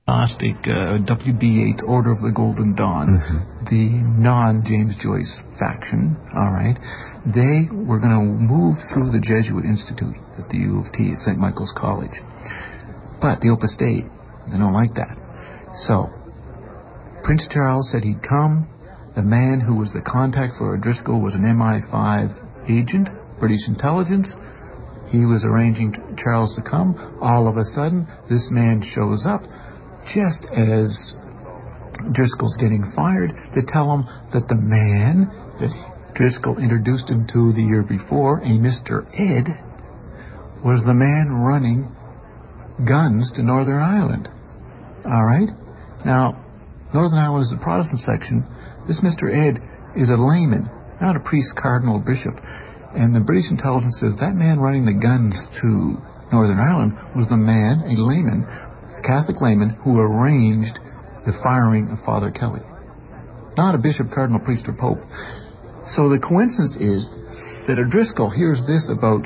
Gnostic, W.B. Yeats, Order of the Golden Dawn, the non-James Joyce faction, all right, they were going to move through the Jesuit Institute at the U of T at St. Michael's College. But the Opus Dei, they don't like that. So, Prince Charles said he'd come. The man who was the contact for O'Driscoll was an MI5 agent, British intelligence. He was arranging Charles to come. All of a sudden, this man shows up just as Driscoll's getting fired to tell him that the man that Driscoll introduced him to the year before, a Mr. Ed, was the man running guns to Northern Ireland. All right? Now, Northern Ireland is the Protestant section. This Mr. Ed is a layman, not a priest, cardinal, bishop. And the British intelligence says that man running the guns to Northern Ireland was the man, a layman, a Catholic layman, who arranged the firing of Father Kelly. Not a bishop, cardinal, priest, or pope. So the coincidence is that O'Driscoll hears this about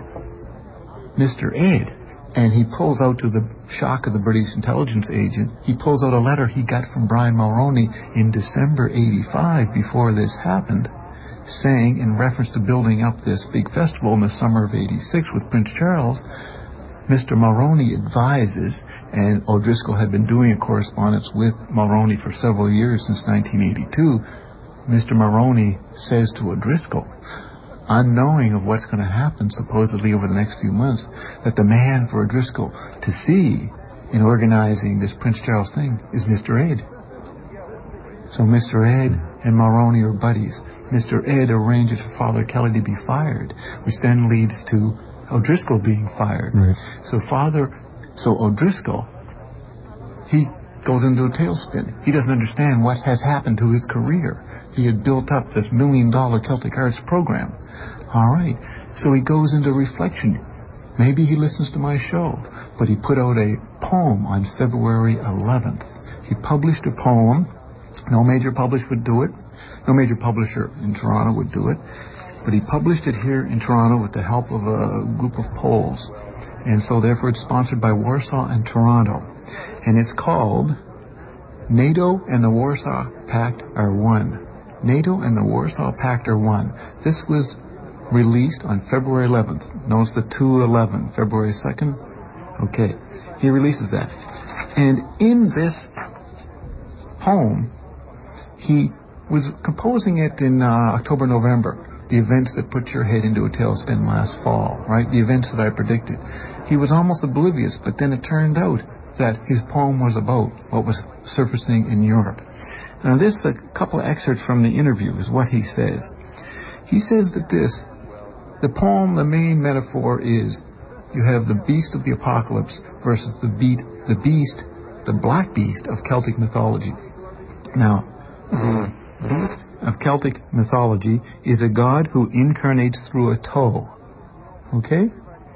Mr. Ed, and he pulls out, to the shock of the British intelligence agent, he pulls out a letter he got from Brian Mulroney in December 85, before this happened, saying, in reference to building up this big festival in the summer of 86 with Prince Charles, Mr. Mulroney advises, and O'Driscoll had been doing a correspondence with Mulroney for several years since 1982, Mr. Mulroney says to O'Driscoll, unknowing of what's going to happen supposedly over the next few months, that the man for O'Driscoll to see in organizing this Prince Charles thing is Mr. Ed. So Mr. Ed and Mulroney are buddies. Mr. Ed arranges for Father Kelly to be fired, which then leads to O'Driscoll being fired. Right. So O'Driscoll, he goes into a tailspin. He doesn't understand what has happened to his career. He had built up this $1 million Celtic Arts program. All right. So he goes into reflection. Maybe he listens to my show. But he put out a poem on February 11th. He published a poem. No major publisher would do it. No major publisher in Toronto would do it. But he published it here in Toronto with the help of a group of Poles. And so therefore it's sponsored by Warsaw and Toronto. And it's called NATO and the Warsaw Pact Are One. NATO and the Warsaw Pact Are One. This was released on February 11th. Notice the 2/11, February 2nd. Okay, he releases that. And in this poem, he was composing it in October, November. The events that put your head into a tailspin last fall, right? The events that I predicted. He was almost oblivious, but then it turned out that his poem was about what was surfacing in Europe. Now this, a couple of excerpts from the interview is what he says. He says that the poem, the main metaphor is, you have the beast of the apocalypse versus the black beast of Celtic mythology. Now, the beast of Celtic mythology is a god who incarnates through a toe. Okay?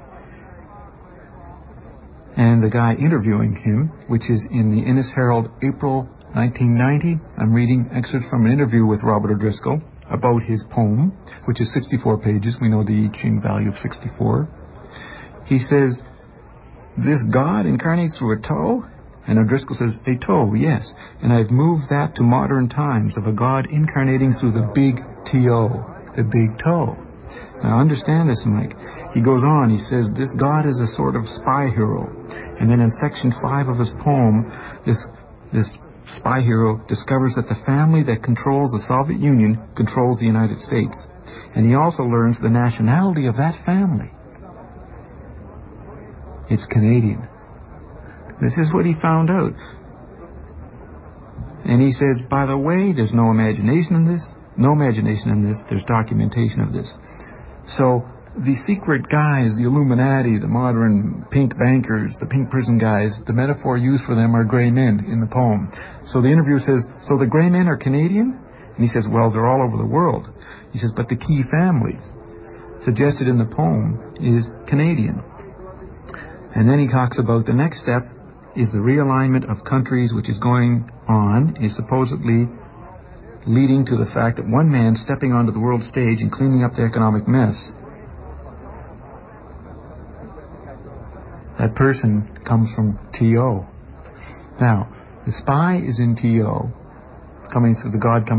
And the guy interviewing him, which is in the Innis Herald, April 1990, I'm reading excerpts from an interview with Robert O'Driscoll about his poem, which is 64 pages. We know the I Ching value of 64. He says, this god incarnates through a toe? And O'Driscoll says, a toe, yes. And I've moved that to modern times of a god incarnating through the big T-O, the big toe. Now understand this, Mike. He goes on, he says, this god is a sort of spy hero. And then in section 5 of his poem, this spy hero discovers that the family that controls the Soviet Union controls the United States. And he also learns the nationality of that family. It's Canadian. This is what he found out. And he says, by the way, there's no imagination in this. No imagination in this. There's documentation of this. So the secret guys, the Illuminati, the modern pink bankers, the pink prison guys, the metaphor used for them are gray men in the poem. So the interviewer says, so the gray men are Canadian? And he says, well, they're all over the world. He says, but the key family suggested in the poem is Canadian. And then he talks about the next step is the realignment of countries, which is going on, is supposedly leading to the fact that one man stepping onto the world stage and cleaning up the economic mess, that person comes from T.O. Now, The spy is in TO, coming through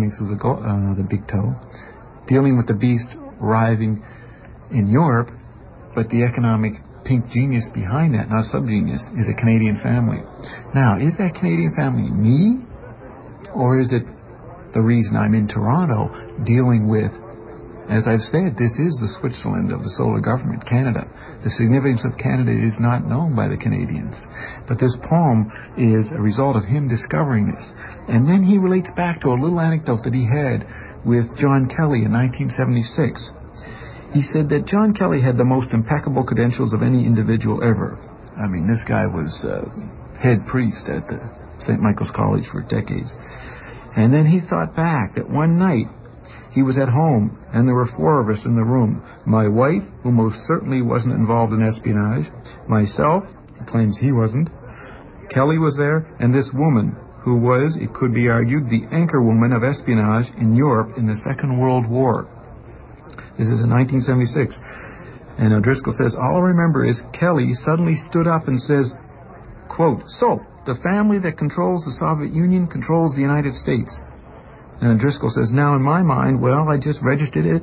the big toe, dealing with the beast arriving in Europe, but the economic pink genius behind that, not sub-genius, is a Canadian family. Now, is that Canadian family me? Or is it the reason I'm in Toronto dealing with, as I've said, this is the Switzerland of the solar government, Canada. The significance of Canada is not known by the Canadians. But this poem is a result of him discovering this. And then he relates back to a little anecdote that he had with John Kelly in 1976. He said that John Kelly had the most impeccable credentials of any individual ever. I mean, this guy was head priest at the St. Michael's College for decades. And then he thought back that one night he was at home and there were four of us in the room. My wife, who most certainly wasn't involved in espionage, myself, he claims he wasn't, Kelly was there, and this woman who was, it could be argued, the anchor woman of espionage in Europe in the Second World War. This is in 1976. And O'Driscoll says, all I remember is Kelly suddenly stood up and says, quote, so, the family that controls the Soviet Union controls the United States. And O'Driscoll says, now in my mind, well, I just registered it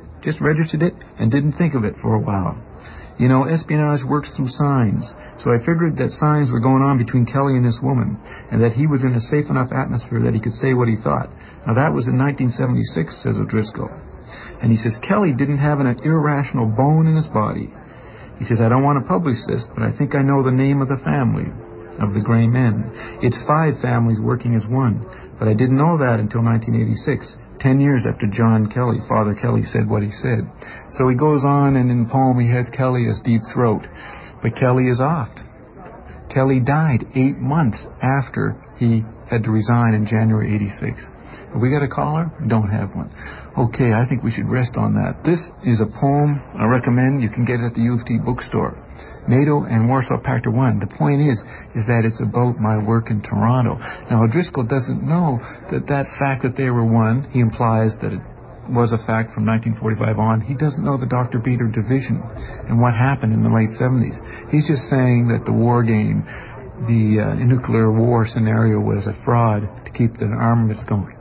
and didn't think of it for a while. You know, espionage works through signs. So I figured that signs were going on between Kelly and this woman, and that he was in a safe enough atmosphere that he could say what he thought. Now that was in 1976, says O'Driscoll. And he says, Kelly didn't have an irrational bone in his body. He says, I don't want to publish this, but I think I know the name of the family, of the Gray Men. It's 5 families working as one. But I didn't know that until 1986, 10 years after John Kelly, Father Kelly, said what he said. So he goes on, and in the poem he has Kelly as Deep Throat. But Kelly is offed. Kelly died 8 months after he had to resign in January 86. Have we got a caller? We don't have one. Okay, I think we should rest on that. This is a poem I recommend. You can get it at the U of T bookstore. NATO and Warsaw Pact are one. The point is that it's about my work in Toronto. Now, O'Driscoll doesn't know that fact that they were one, he implies that it was a fact from 1945 on. He doesn't know the Dr. Beater division and what happened in the late 70s. He's just saying that the war game, the nuclear war scenario was a fraud to keep the armaments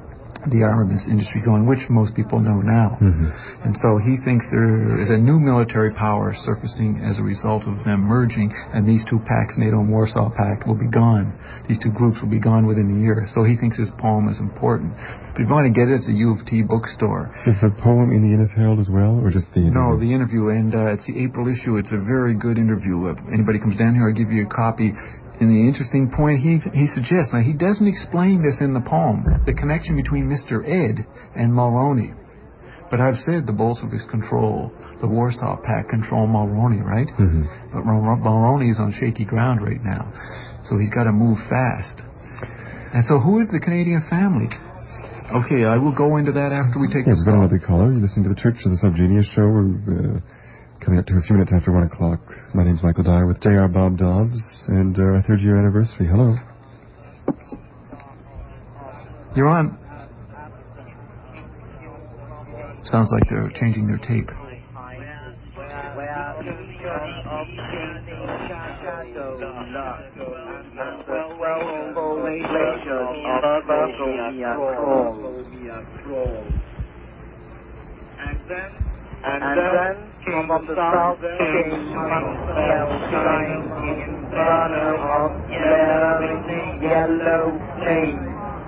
industry going, which most people know now. And so he thinks there is a new military power surfacing as a result of them merging, and these two pacts, NATO and Warsaw Pact, will be gone. These two groups will be gone within a year. So he thinks his poem is important. But if you want to get it, it's a U of T bookstore. Is the poem in the Innes Herald as well, or just the interview? No, the interview, and it's the April issue. It's a very good interview. Anybody comes down here, I'll give you a copy. And the interesting point he suggests, now he doesn't explain this in the poem, the connection between Mr. Ed and Mulroney. But I've said the Bolsheviks control, the Warsaw Pact control Mulroney, right? But Mulroney is on shaky ground right now. So he's got to move fast. And so who is the Canadian family? Okay, I will go into that after we take this call. We've got another caller. You're listening to the Church of the Subgenius show. We're coming up to a few minutes after 1 o'clock. My name's Michael Dyer with J.R. Bob Dobbs and our 3rd year anniversary. Hello. You're on. Sounds like they're changing their tape. And then from the south came shining inferno of yellow flame.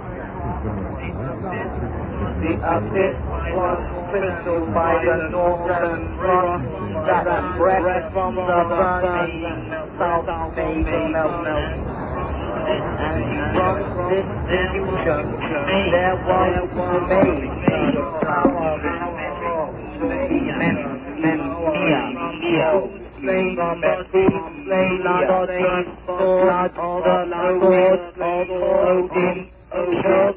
The abyss was crystal by the northern frost that breath from the burning south made melt. And from this illusion there was made a flower. Slain from the slain blood of the Lord Odin, ocean,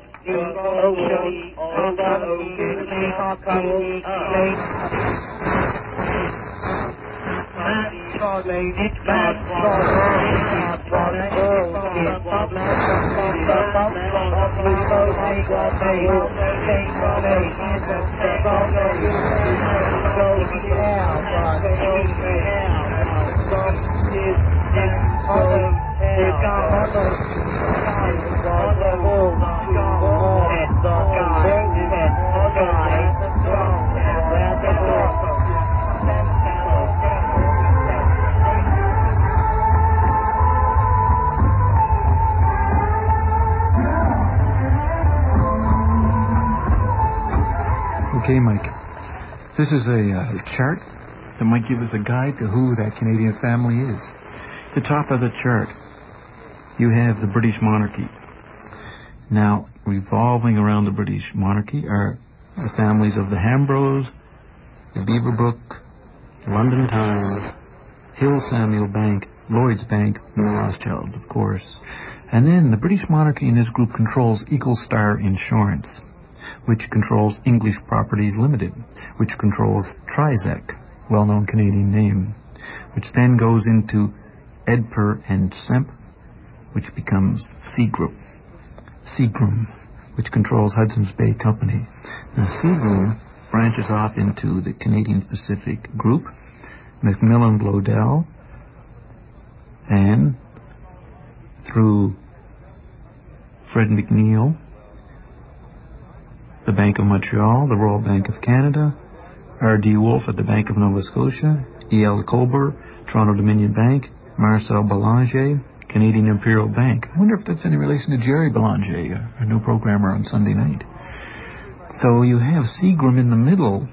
Okay, Mike. This is a chart that might give us a guide to who that Canadian family is. The top of the chart, you have the British monarchy. Now, revolving around the British monarchy are the families of the Hambros, the Beaverbrook, London Times, Hill Samuel Bank, Lloyds Bank, and the Rothschilds, of course. And then the British monarchy in this group controls Eagle Star Insurance, which controls English Properties Limited, which controls Trizec, well-known Canadian name, which then goes into Edper and Semp, which becomes Seagram, which controls Hudson's Bay Company. Now, Seagram branches off into the Canadian Pacific Group, Macmillan Bloedel, and through Fred McNeil, the Bank of Montreal, the Royal Bank of Canada, R.D. Wolfe at the Bank of Nova Scotia, E.L. Colbert, Toronto Dominion Bank, Marcel Belanger, Canadian Imperial Bank. I wonder if that's any relation to Jerry Belanger, our new programmer on Sunday night. So you have Seagram in the middle.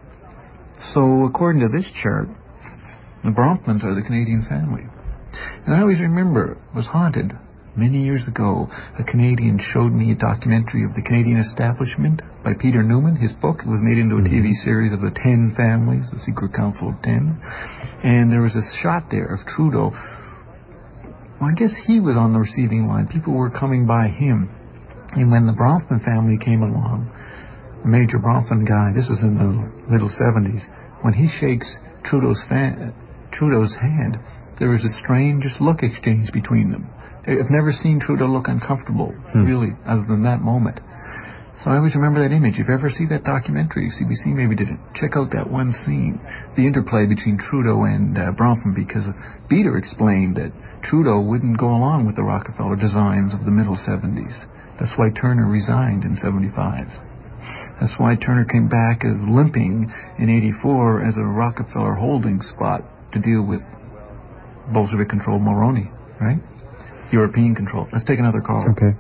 So according to this chart, the Bronfmans are the Canadian family. And I always remember, it was haunted. Many years ago, a Canadian showed me a documentary of the Canadian Establishment by Peter Newman, his book. It was made into a TV series of the 10 families, the Secret Council of 10. And there was a shot there of Trudeau. Well, I guess he was on the receiving line. People were coming by him. And when the Bronfman family came along, Major Bronfman guy, this was in the middle 70s, when he shakes Trudeau's hand, there was a strange look exchange between them. I've never seen Trudeau look uncomfortable, really, other than that moment. So I always remember that image. If you ever see that documentary, CBC maybe did it, check out that one scene, the interplay between Trudeau and Bronfman, because Beater explained that Trudeau wouldn't go along with the Rockefeller designs of the middle 70s. That's why Turner resigned in 75. That's why Turner came back limping in 84 as a Rockefeller holding spot to deal with Bolshevik-controlled Mulroney, right? European control. Let's take another call. Okay.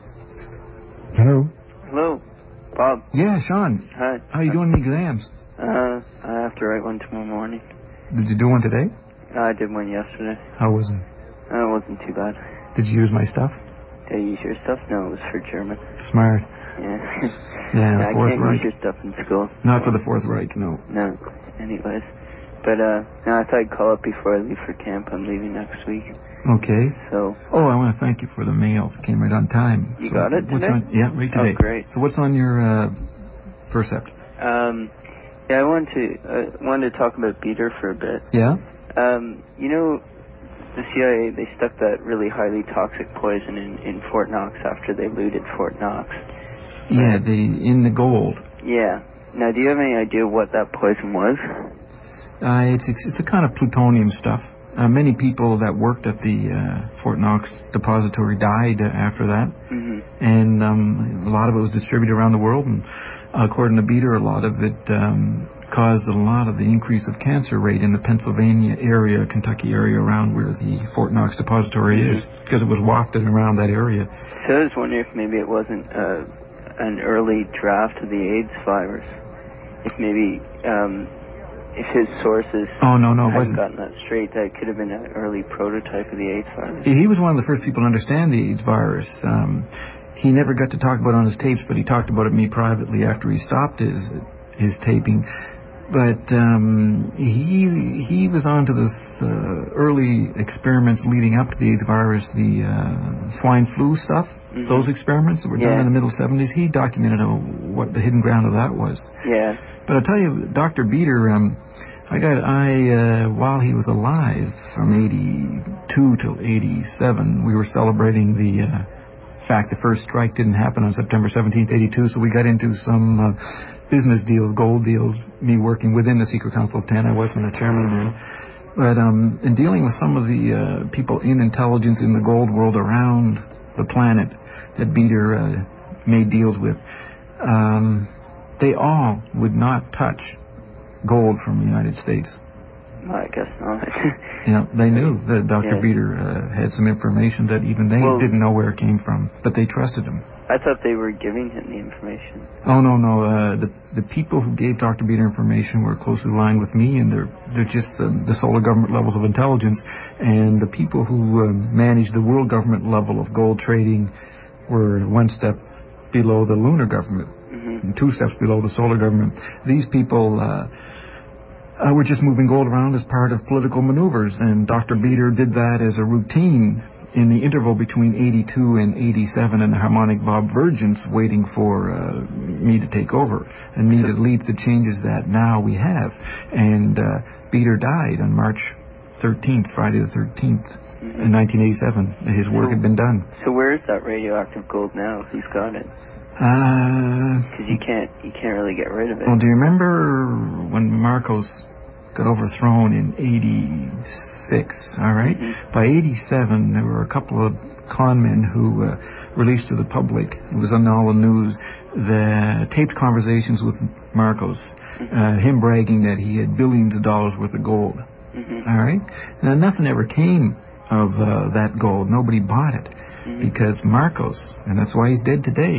Hello. Hello, Bob. Yeah, Sean. Hi. How are you doing in the exams? I have to write one tomorrow morning. Did you do one today? I did one yesterday. How was it? It wasn't too bad. Did you use my stuff? Did I use your stuff? No, it was for German. Smart. Yeah. Yeah, I Fourth can't Reich. use your stuff in school. Not for the Fourth Reich, no. No. Anyways. But, no, I thought I'd call up before I leave for camp. I'm leaving next week. Okay. So. Oh, I want to thank you for the mail. It came right on time. You got it today? Yeah, right today. Oh, great. So what's on your percept? Yeah, I wanted to talk about Beater for a bit. Yeah? You know, the CIA, they stuck that really highly toxic poison in Fort Knox after they looted Fort Knox. Yeah, in the gold. Yeah. Now, do you have any idea what that poison was? It's a kind of plutonium stuff. Many people that worked at the Fort Knox depository died after that. Mm-hmm. And a lot of it was distributed around the world. And according to Beater, a lot of it caused a lot of the increase of cancer rate in the Pennsylvania area, Kentucky area around where the Fort Knox depository is, because it was wafted around that area. So I was wondering if maybe it wasn't an early draft of the AIDS virus. If maybe... if his sources hadn't gotten that straight, that could have been an early prototype of the AIDS virus. He was one of the first people to understand the AIDS virus. He never got to talk about it on his tapes, but he talked about it to me privately after he stopped his taping. But he was on to this early experiments leading up to the AIDS virus, the swine flu stuff. Mm-hmm. Those experiments that were done in the middle 70s. He documented what the hidden ground of that was. Yeah. But I'll tell you, Dr. Beater, while he was alive, from 82 till 87, we were celebrating the fact the first strike didn't happen on September 17th, 82, so we got into some business deals, gold deals, me working within the Secret Council of 10. I wasn't a chairman then. But in dealing with some of the people in intelligence in the gold world around the planet that Beater made deals with, they all would not touch gold from the United States. Well, I guess not. They knew that Dr. Beter had some information that even they didn't know where it came from, but they trusted him. I thought they were giving him the information. Oh, no. The people who gave Dr. Beter information were closely aligned with me, and they're just the solar government levels of intelligence. And the people who managed the world government level of gold trading were one step below the lunar government, and 2 steps below the solar government. These people were just moving gold around as part of political maneuvers, and Dr. Beter did that as a routine in the interval between 82 and 87 in the harmonic Bob Virgins, waiting for me to take over and me to lead the changes that now we have. And Beter died on March 13th, Friday the 13th, in 1987. His work had been done. So where is that radioactive gold now? Who's got it? Because you can't really get rid of it. Well, do you remember when Marcos got overthrown in 86, all right? By 87, there were a couple of con men who released to the public, it was on all the news, the taped conversations with Marcos, him bragging that he had billions of dollars worth of gold, all right? Now, nothing ever came of that gold. Nobody bought it because Marcos, and that's why he's dead today,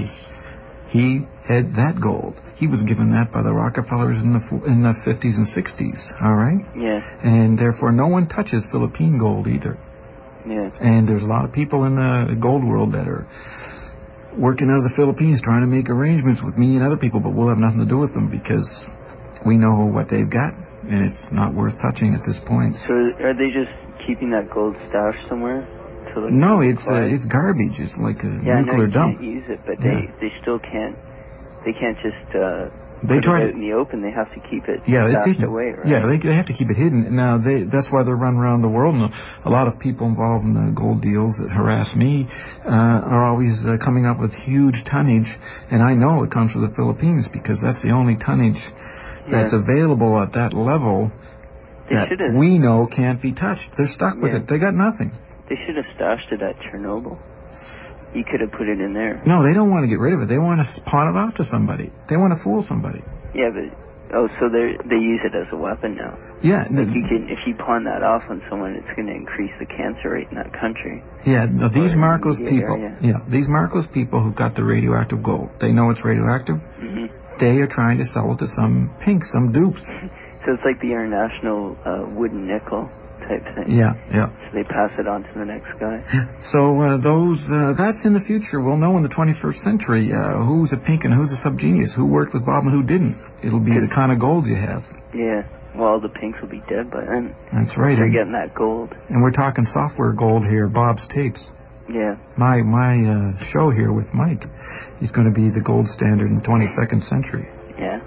he had that gold. He was given that by the Rockefellers in the 50s and 60s, all right? Yeah. And therefore, no one touches Philippine gold either. Yeah. And there's a lot of people in the gold world that are working out of the Philippines trying to make arrangements with me and other people, but we'll have nothing to do with them because we know what they've got, and it's not worth touching at this point. So are they just keeping that gold stashed somewhere? No, it's garbage. It's like a nuclear dump. Yeah, I know you can't use it, but they still can't. They can't just put it out in the open. They have to keep it stashed away, right? Yeah, they have to keep it hidden. Now, that's why they're running around the world. And a lot of people involved in the gold deals that harass me are always coming up with huge tonnage. And I know it comes from the Philippines because that's the only tonnage that's available at that level that we know can't be touched. They're stuck with it. They got nothing. They should have stashed it at Chernobyl. You could have put it in there. No, they don't want to get rid of it. They want to pawn it off to somebody. They want to fool somebody. Yeah, but so they use it as a weapon now. Yeah, like if you pawn that off on someone, it's going to increase the cancer rate in that country. Yeah, these Marcos people. Yeah, these Marcos people who got the radioactive gold. They know it's radioactive. They are trying to sell it to some dupes. So it's like the international wooden nickel type thing. Yeah. So they pass it on to the next guy. So that's in the future. We'll know in the 21st century who's a pink and who's a subgenius, who worked with Bob and who didn't. It'll be the kind of gold you have. Yeah. Well, the pinks will be dead by then. That's right. They're getting that gold. And we're talking software gold here, Bob's tapes. Yeah. My show here with Mike is going to be the gold standard in the 22nd century. Yeah.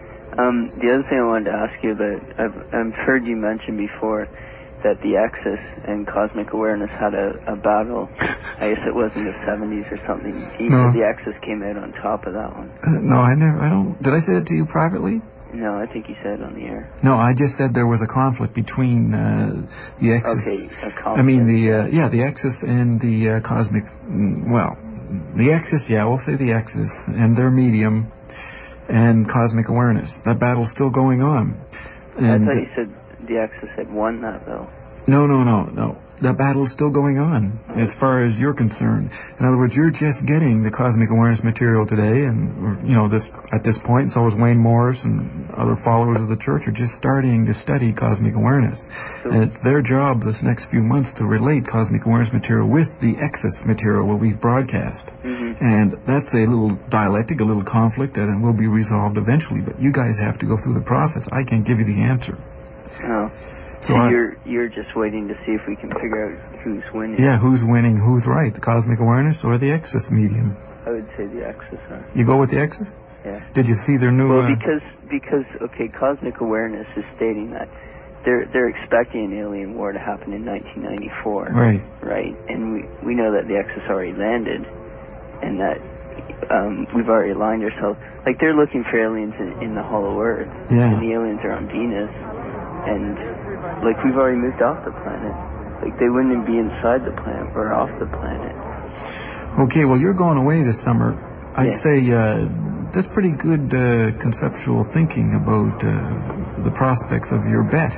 The other thing I wanted to ask you about, I've heard you mention before that the Axis and Cosmic Awareness had a battle. I guess it was in the 70s or something. You said the Axis came out on top of that one. No, I don't. Did I say it to you privately? No, I think you said it on the air. No, I just said there was a conflict between the Axis. Okay, a conflict. I mean the Axis and the Cosmic. Well, the Axis. Yeah, we'll say the Axis and their medium and Cosmic Awareness. That battle's still going on. And I thought you said the Axis had won that, though. No. That battle's still going on, as far as you're concerned. In other words, you're just getting the Cosmic Awareness material today, and at this point, so is Wayne Morris and other followers of the church are just starting to study Cosmic Awareness. And it's their job this next few months to relate Cosmic Awareness material with the Axis material what we've broadcast. And that's a little dialectic, a little conflict that will be resolved eventually. But you guys have to go through the process. I can't give you the answer. Oh. So you're just waiting to see if we can figure out who's winning. Yeah, who's winning, who's right, the Cosmic Awareness or the Axis medium? I would say the Axis. You go with the Axis? Yeah. Did you see their new... Well, because Cosmic Awareness is stating that they're expecting an alien war to happen in 1994. Right. Right, and we know that the Axis already landed, and that we've already aligned ourselves. Like, they're looking for aliens in the Hollow Earth. Yeah. And the aliens are on Venus. And, like, we've already moved off the planet. Like, they wouldn't be inside the planet. We're off the planet. Okay, well, you're going away this summer. I'd say that's pretty good conceptual thinking about the prospects of your bet.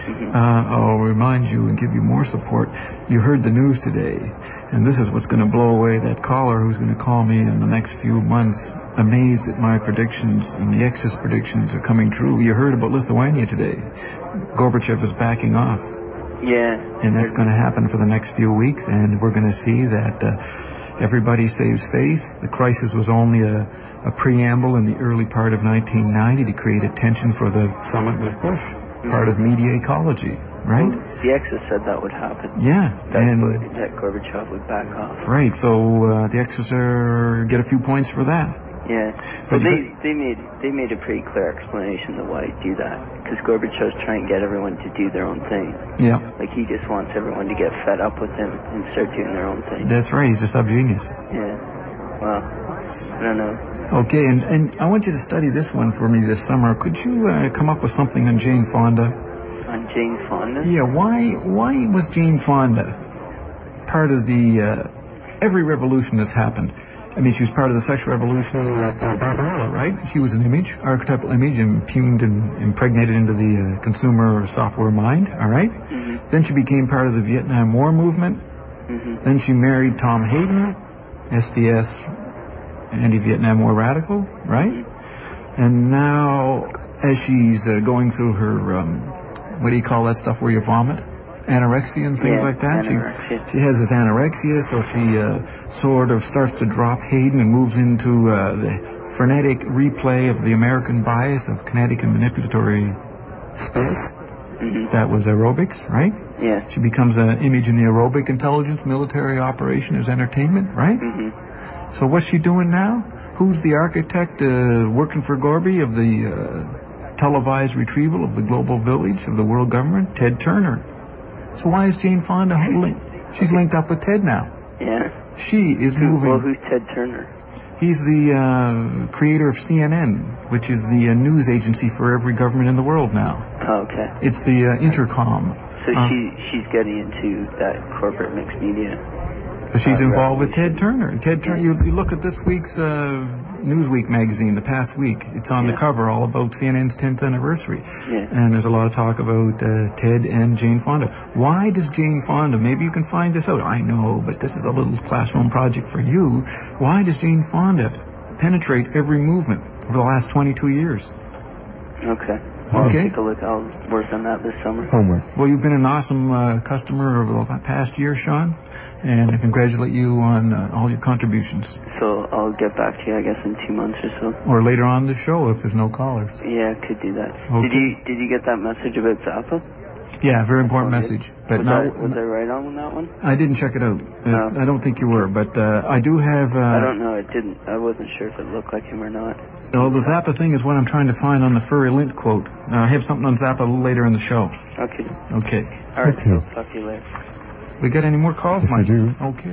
I'll remind you and give you more support. You heard the news today, and this is what's going to blow away that caller who's going to call me in the next few months, amazed that my predictions and the Exodus predictions are coming true. You heard about Lithuania today. Gorbachev is backing off. Yeah. And that's going to happen for the next few weeks, and we're going to see that everybody saves face. The crisis was only a preamble in the early part of 1990 to create attention for the summit with Bush. Part of media ecology, right? Well, the Exodus said that would happen. Yeah. That Gorbachev would back off. Right, so the Exodus get a few points for that. Yeah. But they made a pretty clear explanation of why he'd do that. Because Gorbachev's trying to get everyone to do their own thing. Yeah. Like he just wants everyone to get fed up with him and start doing their own thing. That's right, he's a sub-genius. Yeah. Well, I don't know. Okay, and I want you to study this one for me this summer. Could you come up with something on Jane Fonda? On Jane Fonda? Yeah, why was Jane Fonda part of the every revolution that's happened? I mean, she was part of the sexual revolution at Barbarella, right? She was an image, archetypal image, impugned and impregnated into the consumer software mind, all right? Mm-hmm. Then she became part of the Vietnam War movement. Mm-hmm. Then she married Tom Hayden, SDS, anti-Vietnam War radical, right? Mm-hmm. And now, as she's going through her, what do you call that stuff where you vomit? Anorexia and things like that. She has this anorexia, so she sort of starts to drop Hayden and moves into the frenetic replay of the American bias of kinetic and manipulatory space. Mm-hmm. That was aerobics, right? Yeah. She becomes an image in the aerobic intelligence military operation as entertainment, right? Mm-hmm. So what's she doing now? Who's the architect working for Gorby of the televised retrieval of the global village of the world government? Ted Turner. So why is Jane Fonda linked? She's linked up with Ted now. Yeah. She is moving. Well, who's Ted Turner? He's the creator of CNN, which is the news agency for every government in the world now. Oh, okay. It's the intercom. So she's getting into that corporate mixed media. She's involved with Ted Turner. And Ted Turner, you look at this week's Newsweek magazine, the past week. It's on the cover, all about CNN's 10th anniversary. Yeah. And there's a lot of talk about Ted and Jane Fonda. Why does Jane Fonda, maybe you can find this out. I know, but this is a little classroom project for you. Why does Jane Fonda penetrate every movement over the last 22 years? Okay. Well, I'll take a look. I'll work on that this summer. Homework. Well, you've been an awesome customer over the past year, Sean, and I congratulate you on all your contributions. So I'll get back to you, I guess, in 2 months or so. Or later on in the show if there's no callers. Yeah, could do that. Okay. Did you get that message about Zappa? Yeah, very important message. But was I right on that one? I didn't check it out. No. I don't think you were, but I do have... I don't know. It didn't. I wasn't sure if it looked like him or not. Well, the Zappa thing is what I'm trying to find on the Furry Lint quote. I have something on Zappa later in the show. Okay. Okay. All right. Okay. I'll talk to you later. We got any more calls, Yes, Mike? I do. Okay.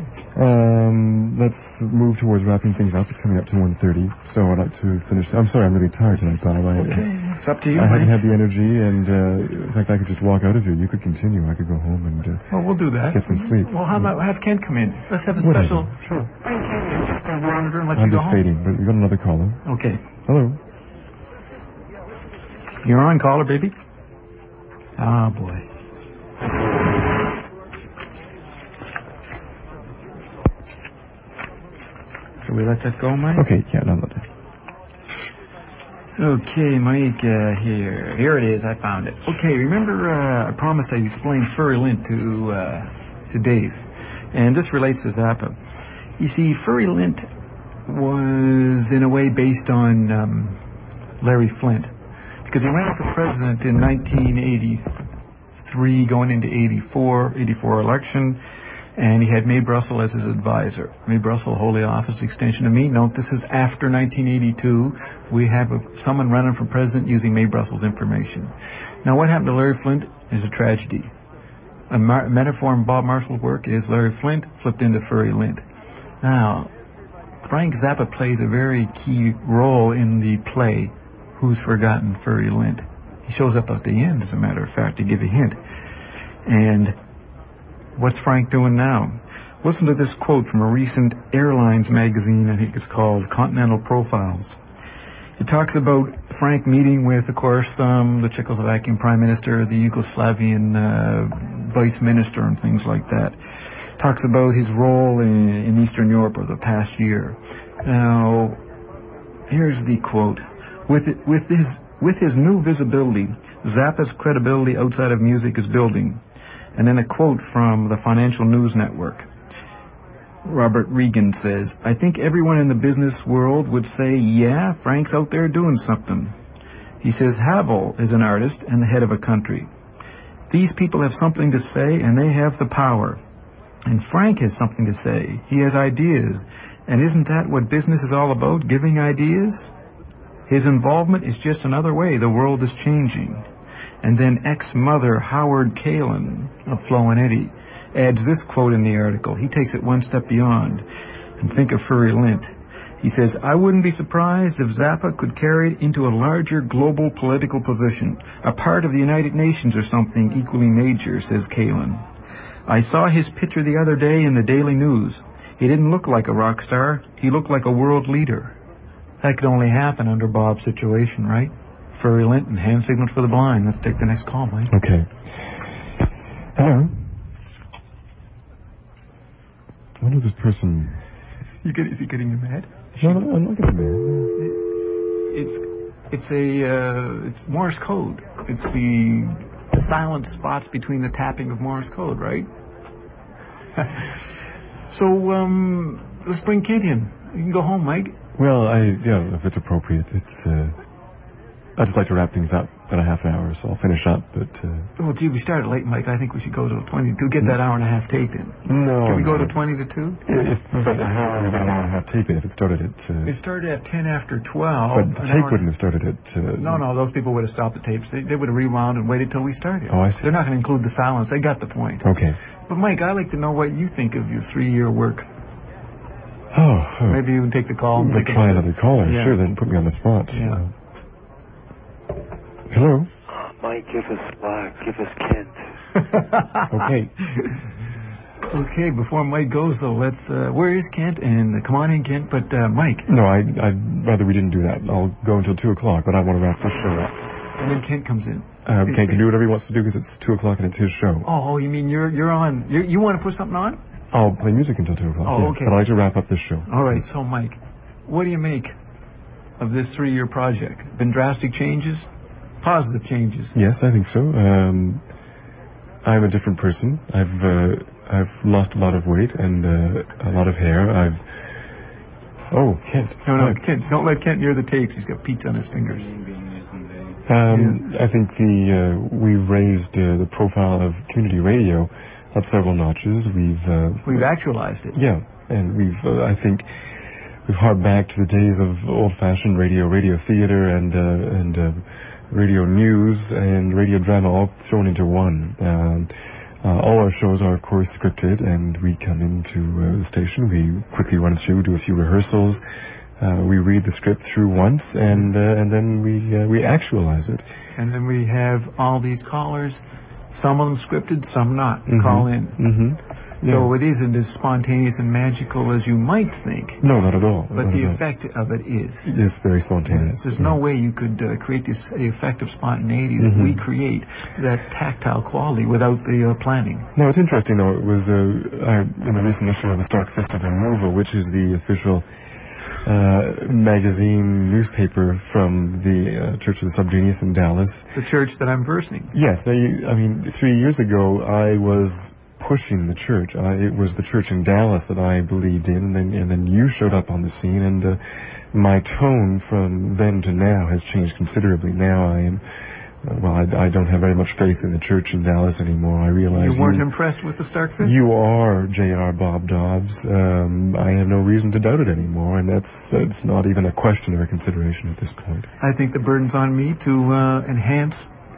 Let's move towards wrapping things up. It's coming up to 1:30, so I'd like to finish. I'm sorry, I'm really tired tonight, Bob. Okay. It's up to you, I Mike. haven't had the energy, and in fact, I could just walk out of here. You could continue. I could go home and well, we'll do that. get some sleep. Well, how about have Kent come in? Let's have a Whatever. special... Sure. Just wander and let I'm you go just home. fading, but we got another caller. Okay. Hello. You're on, caller, baby. Ah, boy. Should we let that go, Mike? Okay, yeah, no, let that. Okay, Mike, here. Here it is. I found it. Okay, remember I promised I'd explain Furry Lint to Dave. And this relates to Zappa. You see, Furry Lint was, in a way, based on Larry Flint. Because he ran for president in 1983, going into 84 election. And he had Mae Brussell as his advisor. Mae Brussell, Holy Office extension of me. Note, this is after 1982. We have someone running for president using Mae Brussell's information. Now, what happened to Larry Flint is a tragedy. A metaphor in Bob Marshall's work is Larry Flint flipped into Furry Lint. Now, Frank Zappa plays a very key role in the play Who's Forgotten Furry Lint. He shows up at the end, as a matter of fact, to give a hint. And what's Frank doing now? Listen to this quote from a recent Airlines magazine, I think it's called Continental Profiles. He talks about Frank meeting with, of course, the Czechoslovakian Prime Minister, the Yugoslavian Vice Minister, and things like that. Talks about his role in Eastern Europe over the past year. Now, here's the quote. With his new visibility, Zappa's credibility outside of music is building. And then a quote from the Financial News Network. Robert Regan says, I think everyone in the business world would say, yeah, Frank's out there doing something. He says Havel is an artist and the head of a country. These people have something to say and they have the power. And Frank has something to say. He has ideas. And isn't that what business is all about, giving ideas? His involvement is just another way the world is changing. And then ex-mother Howard Kalin of Flo and Eddie adds this quote in the article. He takes it one step beyond. And think of Furry Lint. He says, I wouldn't be surprised if Zappa could carry it into a larger global political position, a part of the United Nations or something equally major, says Kalin. I saw his picture the other day in the Daily News. He didn't look like a rock star. He looked like a world leader. That could only happen under Bob's situation, right? Furry Lint and hand signals for the blind. Let's take the next call, Mike. Okay. Hello. I wonder if this person... Is he getting you mad? No, I'm not getting mad. It's Morse code. It's the silent spots between the tapping of Morse code, right? So, let's bring Kent in. You can go home, Mike. Well, if it's appropriate, I'd just like to wrap things up in a half an hour, so I'll finish up, but... Well, gee, we started late, Mike. I think we should go to 20 to get that hour and a half tape in. No. Can we go to 20 to 2? But how long would an hour and a half tape in if it started at... It started at 10 after 12. But the tape wouldn't have started at... No, those people would have stopped the tapes. They would have rewound and waited till we started. Oh, I see. They're not going to include the silence. They got the point. Okay. But, Mike, I'd like to know what you think of your 3-year work. Oh. Maybe you can take the call. We'll try another caller. Yeah. Sure, then put me on the spot. Yeah. Hello? Mike, give us Slack. Give us Kent. Okay. Okay, before Mike goes, though, let's... where is Kent? And come on in, Kent. But, Mike... No, I'd rather we didn't do that. I'll go until 2 o'clock, but I want to wrap this show up. And then Kent comes in. Kent can do whatever he wants to do because it's 2 o'clock and it's his show. Oh, you mean you're on... You want to put something on? I'll play music until 2 o'clock. Oh, okay. But I'd like to wrap up this show. All right, so, Mike, what do you make of this 3-year project? Been drastic changes? Positive changes? Yes, I think so. I'm a different person. I've lost a lot of weight and a lot of hair. Oh, Kent. No, Kent. Don't let Kent near the tapes. He's got pizza on his fingers. I think we've raised the profile of community radio up several notches. We've actualized it. Yeah, and I think we've harked back to the days of old-fashioned radio theater, and radio news and radio drama all thrown into one. All our shows are, of course, scripted, and we come into the station. We quickly run through, do a few rehearsals. We read the script through once, and then we actualize it. And then we have all these callers. Some of them scripted, some not. Call in. Mm-hmm. Yeah. So it isn't as spontaneous and magical as you might think. No, not at all. But the effect of it is. It is very spontaneous. There's no way you could create this effect of spontaneity that we create, that tactile quality, without the planning. No, it's interesting, though. It was in the recent issue of the Stark Fist of Removal, which is the official magazine newspaper from the Church of the Subgenius in Dallas. The church that I'm versing. Yes. 3 years ago, I was pushing the church. It was the church in Dallas that I believed in, and then you showed up on the scene, and my tone from then to now has changed considerably. Now I am... I don't have very much faith in the church in Dallas anymore. I realize you weren't impressed with the Stark Fist? You are J.R. Bob Dobbs. I have no reason to doubt it anymore, and it's not even a question or a consideration at this point. I think the burden's on me to enhance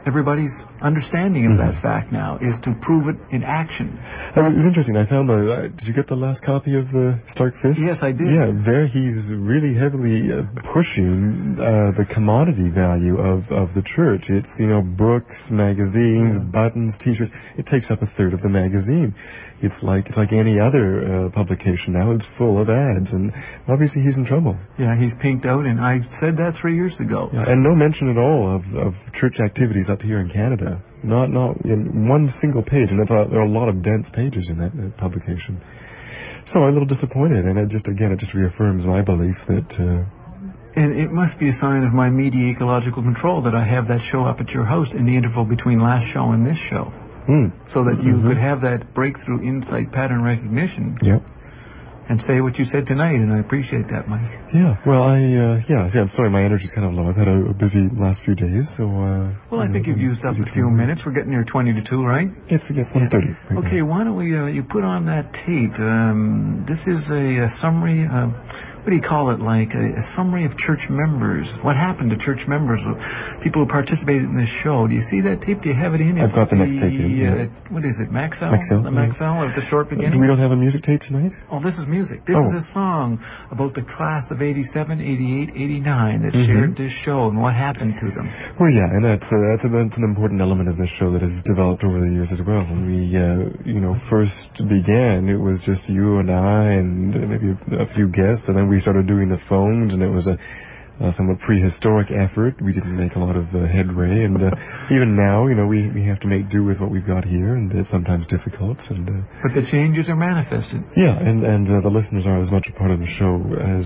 everybody's understanding of that fact now is to prove it in action. It was interesting. I found did you get the last copy of the Stark Fist? Yes, I did. Yeah, there he's really heavily pushing the commodity value of the church. It's, books, magazines, buttons, T-shirts. It takes up a third of the magazine. It's like any other publication now. It's full of ads, and obviously he's in trouble. Yeah, he's pinked out, and I said that 3 years ago. Yeah, and no mention at all of church activities up here in Canada. Not in one single page, and there are a lot of dense pages in that publication. So I'm a little disappointed, and it just reaffirms my belief that... And it must be a sign of my media ecological control that I have that show up at your house in the interval between last show and this show. So that you could have that breakthrough insight pattern recognition. Yep. And say what you said tonight, and I appreciate that, Mike. Yeah, well, I'm sorry, my energy's kind of low. I've had a busy last few days, so... well, I think you've used up a few minutes. We're getting near 20 to 2, right? Yes, 1:30. Right okay, why don't we, you put on that tape. This is a summary, what do you call it, like a summary of church members. What happened to church members, people who participated in this show. Do you see that tape? Do you have it in? I've got the next tape in. What is it, Maxell? Maxell. The Maxell of the short beginning? We don't have a music tape tonight? Oh, this is music. This is a song about the class of 87, 88, 89 that shared this show and what happened to them. Well, yeah, and that's an important element of this show that has developed over the years as well. When we, first began, it was just you and I and maybe a few guests, and then we started doing the phones, and it was a somewhat prehistoric effort. We didn't make a lot of headway, and even now, we have to make do with what we've got here, and it's sometimes difficult. But the changes are manifested. Yeah, and the listeners are as much a part of the show as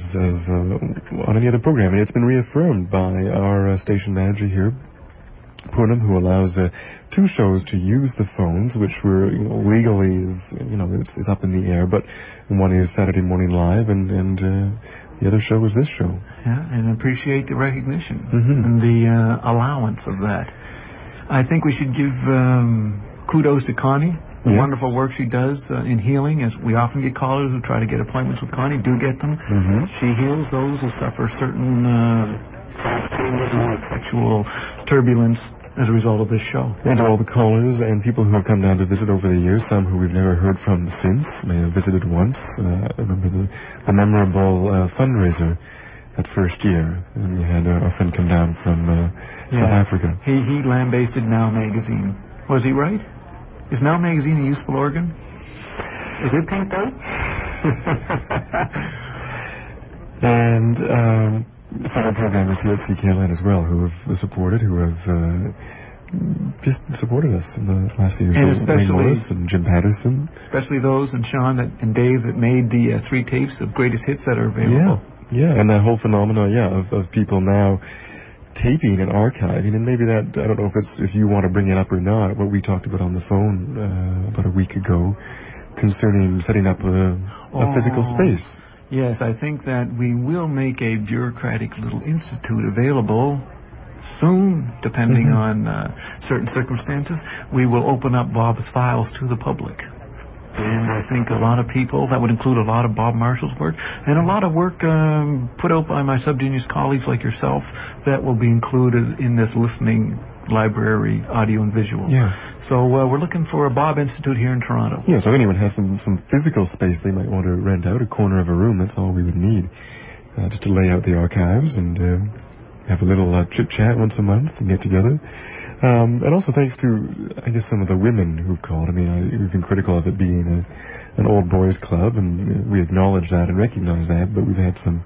on any other program. And it's been reaffirmed by our station manager here, Poonam, who allows 2 shows to use the phones, which were legally is up in the air, but one is Saturday Morning Live, and the other show is this show. Yeah, and appreciate the recognition and the allowance of that. I think we should give kudos to Connie. The wonderful work she does in healing, as we often get callers who try to get appointments with Connie, do get them. She heals those who suffer certain sexual turbulence as a result of this show. And all the callers and people who have come down to visit over the years, some who we've never heard from since, may have visited once. I remember the memorable fundraiser that first year, and we had our friend come down from South Africa. He lambasted Now Magazine. Was he right? Is Now Magazine a useful organ? Is it pinked out? And fellow programmers here at CKLN as well, who have supported, who have just supported us in the last few years. And especially Wayne Morris and Jim Patterson. Especially those, and Sean and Dave, that made the 3 tapes of greatest hits that are available. Yeah, and that whole phenomena, of people now taping and archiving, and maybe that, I don't know if you want to bring it up or not, what we talked about on the phone about a week ago concerning setting up a physical space. Yes, I think that we will make a bureaucratic little institute available soon, depending on certain circumstances. We will open up Bob's files to the public. And I think a lot of people, that would include a lot of Bob Marshall's work, and a lot of work put out by my subgenius colleagues like yourself, that will be included in this listening library, audio and visual. Yeah. So we're looking for a Bob Institute here in Toronto. Yeah, so if anyone has some physical space they might want to rent out, a corner of a room, that's all we would need, just to lay out the archives and have a little chit-chat once a month and get together. And also thanks to, I guess, some of the women who've called. I mean, we've been critical of it being an old boys club, and we acknowledge that and recognize that, but we've had some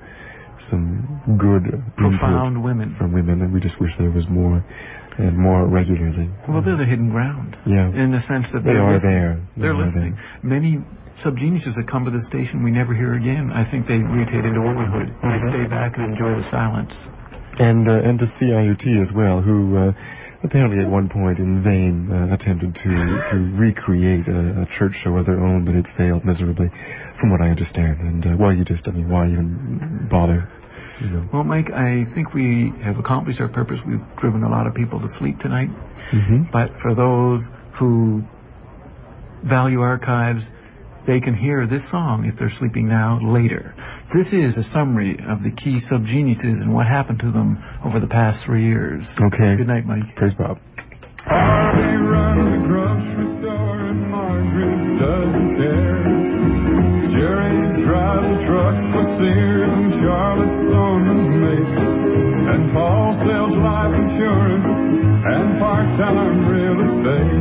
good profound women from women, and we just wish there was more and more regularly. Well, they're the hidden ground. Yeah. In the sense that they are there. They're listening. Many subgeniuses that come to the station we never hear again. I think they mutate into womanhood. They stay back and enjoy the silence. And to CIUT as well, who apparently at one point in vain attempted to recreate a church show of their own, but it failed miserably, from what I understand. And why even bother? Well, Mike, I think we have accomplished our purpose. We've driven a lot of people to sleep tonight. But for those who value archives, they can hear this song, if they're sleeping now, later. This is a summary of the key subgeniuses and what happened to them over the past 3 years. Okay. Good night, Mike. Praise Bob. They run the grocery store and Margaret doesn't care. Jerry drives a truck for Sears and Charlotte's on the make. And Paul sells life insurance and part-time real estate.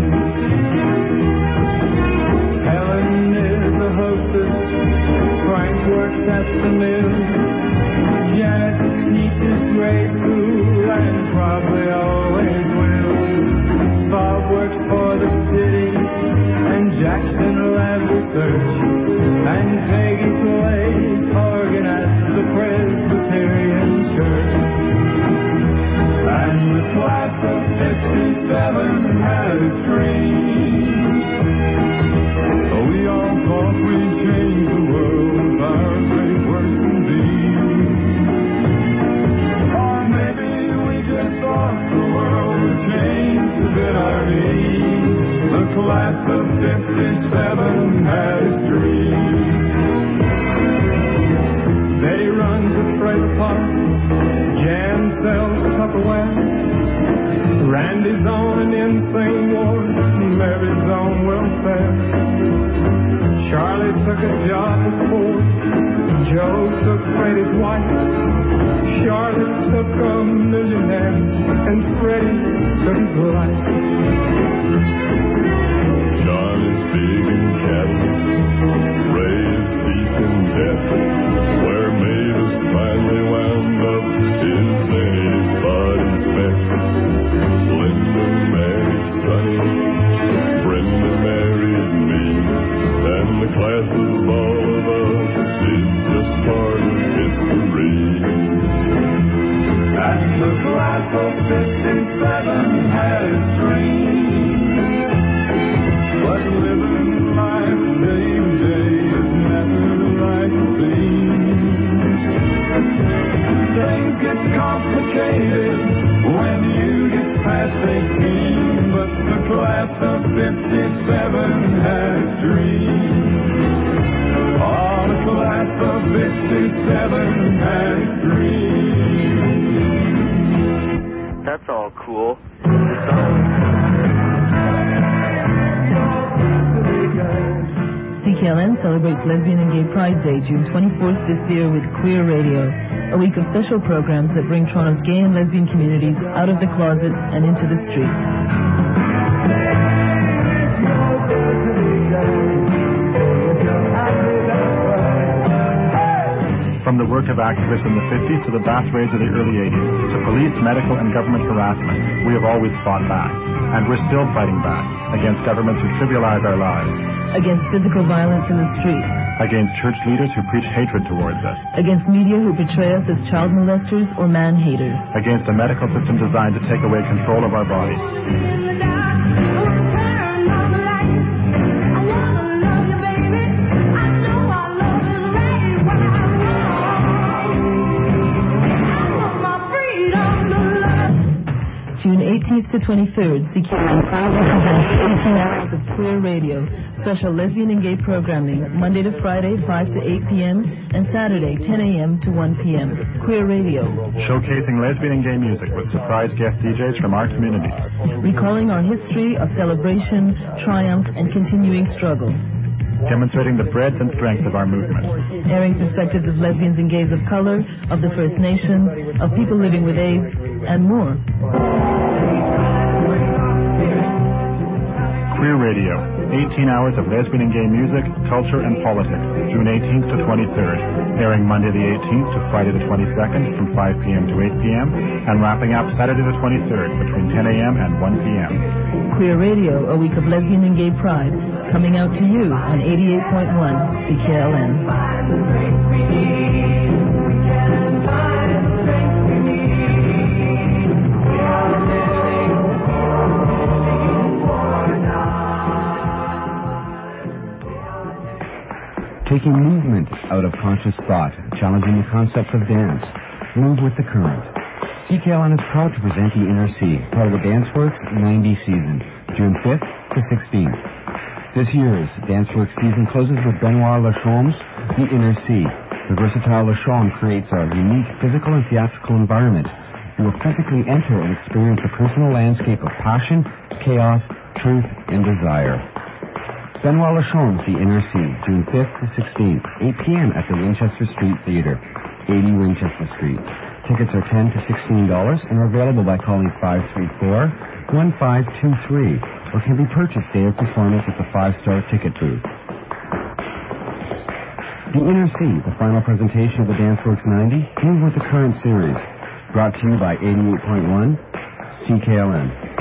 Helen is a hostess, Frank works at the mill, Janet teaches grade school and probably always will. Bob works for the city and Jackson lab research, and Peggy plays organ at the Presbyterian Church. And the class of 57 had a dream. We all thought we'd change the world with our great works and deeds. Or maybe we just thought the world would change to fit our needs. The class of 57 had its dreams. They run the trailer park, Jan sells Tupperware, Randy's on an insane ward, Mary's on welfare. Charlie took a job at Ford, Joe took Freddie's wife, Charlotte took a millionaire, and Freddie took his life. Charlie's big and Catholic, Ray's deep in debt. Where Mavis finally wound up is anybody's bet. Linda married Sonny, Brenda married me, and the class of all of us is just part of history. And the class of 57 had its dreams, but living life day to day is never like it seems. Things get complicated when you get past 18, but the class of 57 had its dreams. Oh, the class of 57 had its dreams. That's all cool. CKLN celebrates Lesbian and Gay Pride Day, June 24th this year with Queer Radio, a week of special programs that bring Toronto's gay and lesbian communities out of the closets and into the streets. From the work of activists in the 50s to the bath raids of the early 80s, to police, medical, and government harassment, we have always fought back. And we're still fighting back against governments who trivialize our lives. Against physical violence in the streets. Against church leaders who preach hatred towards us. Against media who portray us as child molesters or man-haters. Against a medical system designed to take away control of our bodies. June 18th to 23rd, CKLN proudly presents 18 hours of Queer Radio, special lesbian and gay programming, Monday to Friday, 5 to 8 p.m., and Saturday, 10 a.m. to 1 p.m. Queer Radio. Showcasing lesbian and gay music with surprise guest DJs from our communities. Recalling our history of celebration, triumph, and continuing struggle. Demonstrating the breadth and strength of our movement. Airing perspectives of lesbians and gays of color, of the First Nations, of people living with AIDS, and more. Queer Radio, 18 hours of lesbian and gay music, culture, and politics, June 18th to 23rd, airing Monday the 18th to Friday the 22nd from 5 p.m. to 8 p.m., and wrapping up Saturday the 23rd between 10 a.m. and 1 p.m. Queer Radio, a week of lesbian and gay pride, coming out to you on 88.1 CKLN. Taking movement out of conscious thought, challenging the concepts of dance. Move with the current. CKLN is proud to present the Inner C, part of the DanceWorks 90 season, June 5th to 16th. This year's DanceWorks season closes with Benoit Lachaume's The Inner C. The versatile Lachaume creates a unique physical and theatrical environment. You will physically enter and experience a personal landscape of passion, chaos, truth, and desire. Benoit Lachon's The Inner Sea, June 5th to 16th, 8 p.m. at the Winchester Street Theatre, 80 Winchester Street. Tickets are $10 to $16 and are available by calling 534-1523 or can be purchased day of performance at the 5-Star Ticket booth. The Inner Sea, the final presentation of the DanceWorks 90, Move with the Current series. Brought to you by 88.1 CKLN.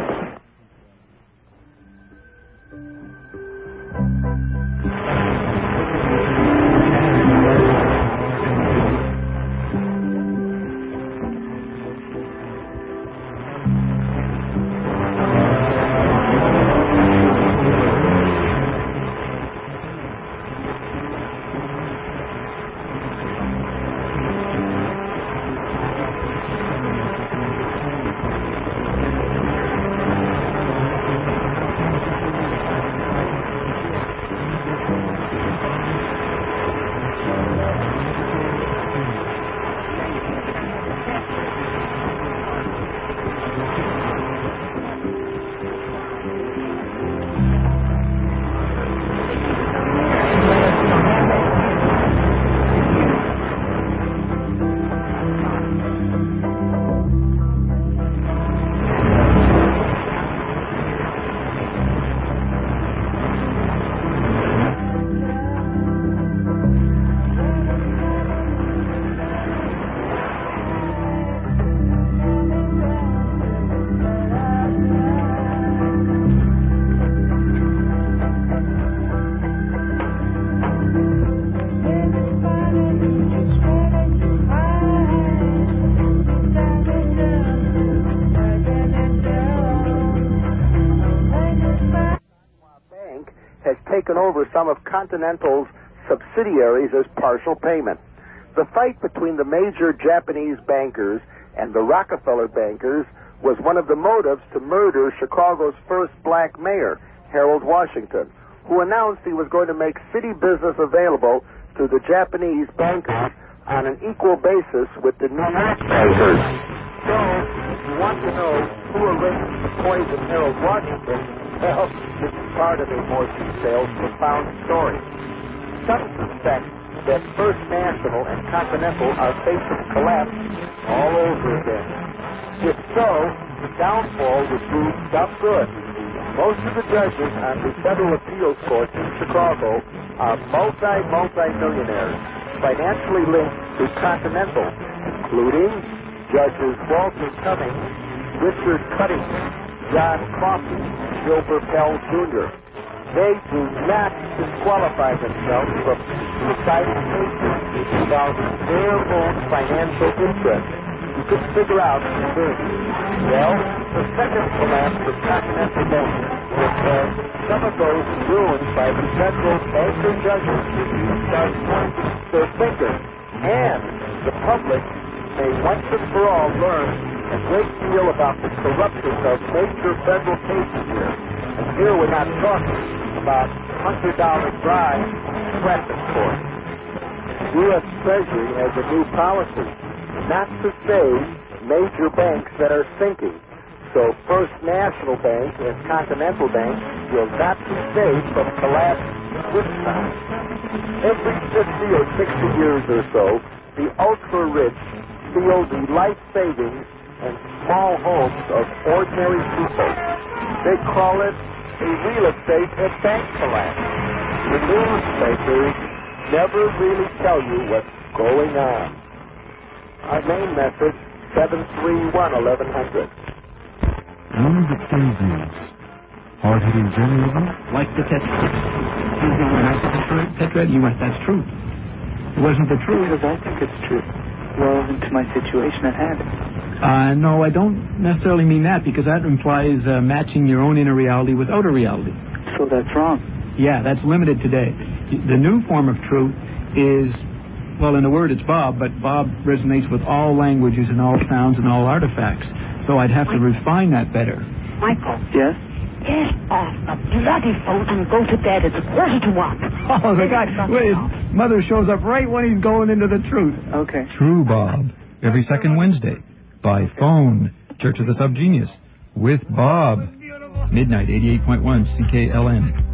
Taken over some of Continental's subsidiaries as partial payment. The fight between the major Japanese bankers and the Rockefeller bankers was one of the motives to murder Chicago's first black mayor, Harold Washington, who announced he was going to make city business available to the Japanese bankers on an equal basis with the New York bankers. So, if you want to know who arranged to poison Harold Washington, well, this is part of a more detailed, profound story. Some suspect that First National and Continental are facing collapse all over again. If so, the downfall would do some good. Most of the judges on the Federal Appeals Court in Chicago are multi-millionaires, financially linked to Continental, including Judges Walter Cummings, Richard Cutting, John Coffey, Gilbert Pell Jr. They do not disqualify themselves from deciding cases involving their own financial interests. You could figure out the thing. Well, the second collapse of Continental Bank was some of those ruined by the federal banker judges start pointing their fingers, and the public may once and for all learn a great deal about the corruption of major federal cases here. And here we're not talking about $100 bribes and press, of course. U.S. Treasury has a new policy not to save major banks that are sinking. So First National Bank and Continental Bank will not be saved from collapse this time. Every 50 or 60 years or so, the ultra-rich steal the life savings and small homes of ordinary people. They call it a real estate and bank collapse. The newspapers never really tell you what's going on. Our main message, 731-1100. News that stays news. Hard-hitting journalism? Like the Tetra. When I said Tetra, you went, that's true. It wasn't the truth. Because I think it's true. Relevant to my situation at hand. No, I don't necessarily mean that, because that implies matching your own inner reality with outer reality. So that's wrong. Yeah, that's limited today. The new form of truth is, well, in a word, it's Bob, but Bob resonates with all languages and all sounds and all artifacts. So I'd have to refine that better. Michael. Yes? Get off the bloody phone and go to bed. It's 1:45. Oh, the guy, his mother shows up right when he's going into the truth. Okay. True Bob, every second Wednesday, by phone, Church of the Subgenius, with Bob. Midnight 88.1 CKLN.